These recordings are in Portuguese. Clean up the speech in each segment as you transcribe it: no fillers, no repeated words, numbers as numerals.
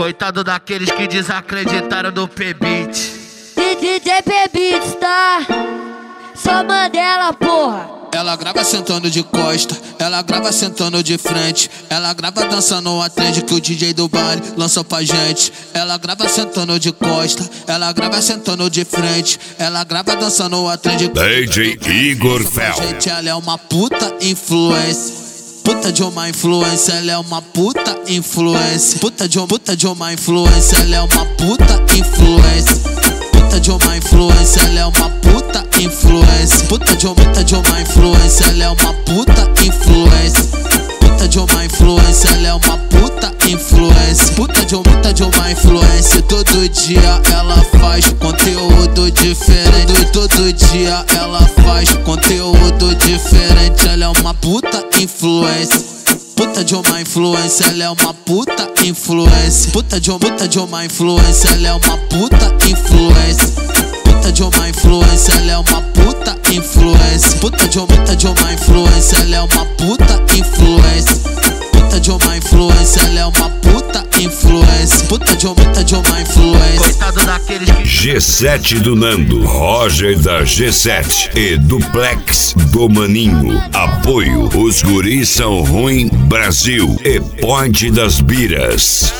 Coitado daqueles que desacreditaram do P-Beat. DJ P-Beat, tá? Só Mandela, porra. Ela grava sentando de costa, ela grava sentando de frente, ela grava dançando a trend que o DJ do baile lança pra gente. Ela grava sentando de costa, ela grava sentando de frente, ela grava dançando a trend que DJ Igor Fel. Gente, ela é uma puta influência. Puta de uma influência, ela é uma puta influência. Puta de uma influência, ela é uma puta influência. Puta de uma influência, ela é uma puta influência. Puta de uma influência, ela é uma puta influência. Puta de uma influência, ela é uma puta influência. Puta de uma influência. Todo dia ela faz conteúdo diferente. Todo dia ela faz conteúdo diferente. Ela é uma puta influência. Puta de uma influência, ela é uma puta influência. Puta de uma influência, ela é uma puta influência. Puta de uma influência, ela é uma puta influência. Puta de uma influência, ela é uma puta influência. Puta de uma influência, ela é uma puta influência. Puta de uma influência. Coitado daqueles que G7 do Nando, Roger da G7 e Duplex do Maninho. Apoio, os guris são ruim Brasil e Ponte das Biras.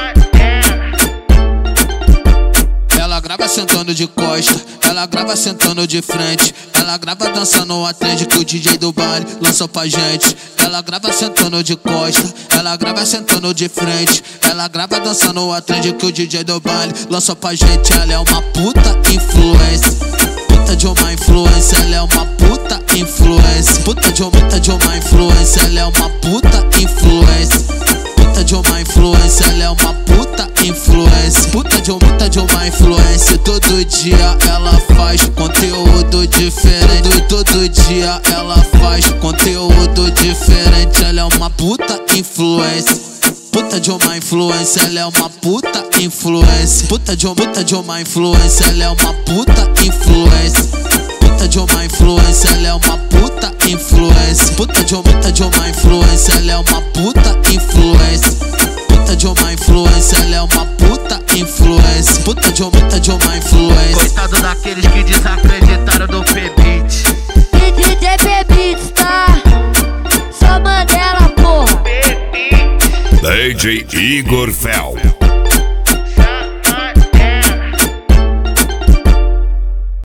Ela grava sentando de costa, ela grava sentando de frente, ela grava dançando a trend que o DJ do baile lança pra gente. Ela grava sentando de costa, ela grava sentando de frente, ela grava dançando a trend que o DJ do baile lança pra gente. Ela é uma puta influência. Puta de uma influência, ela é uma puta influência. Puta de uma influência, ela é uma puta influência. Puta de uma influência, ela é uma puta influência. Puta de uma influência. Todo dia ela faz conteúdo diferente. Todo dia ela faz conteúdo diferente. Ela é uma puta influência. Puta de uma influência, ela é uma puta influência. Puta de uma influência, ela é uma puta influência. Puta de uma influência, ela é uma puta influência. Puta de uma influência, ela é uma puta influência. Puta de uma influência, ela é uma puta influência. Puta de uma influência. Coitado daqueles que desacreditaram do P-Beat. DJ P-Beat, tá? Só Mandela, porra. DJ Igor Fel.